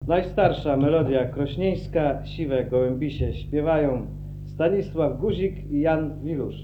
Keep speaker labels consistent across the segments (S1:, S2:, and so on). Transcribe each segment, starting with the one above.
S1: Najstarsza melodia krośnieńska, siwe gołębisie śpiewają, Stanisław Guzik i Jan Wilusz.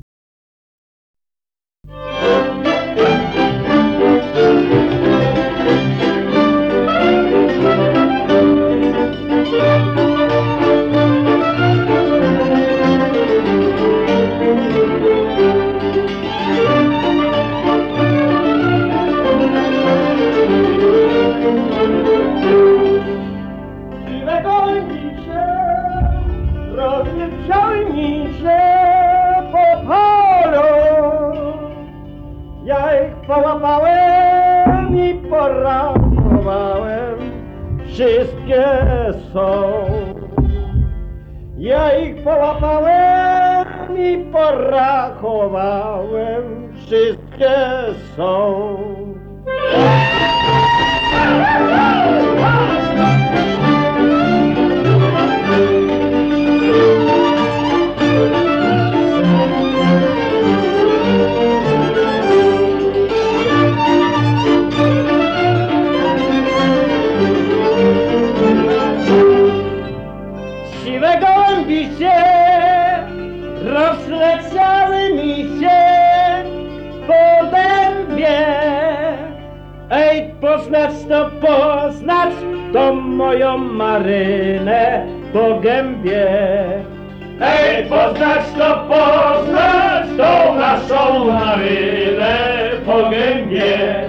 S2: Rozleciały mi się po polu, ja ich połapałem i porachowałem, wszystkie są. Ja ich połapałem i porachowałem, wszystkie są. Siwe gołębisie rozleciały mi się po dębie. Ej, poznać to moją Marynę po gębie. Ej, poznać tą naszą Marynę po gębie.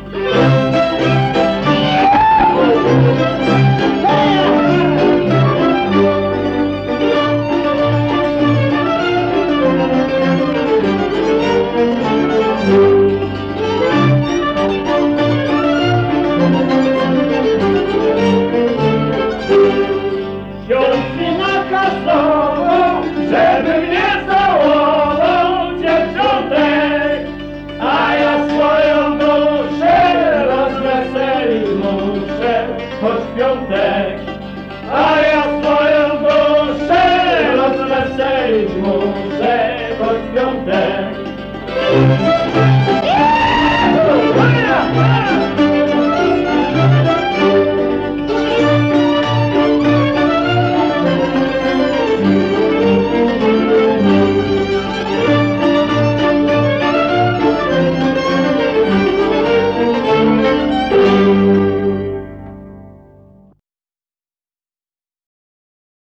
S2: Żeby mnie całował dziewczątek, a ja swoją duszę rozweselić muszę choć w piątek. A ja swoją duszę rozweselić muszę choć w piątek.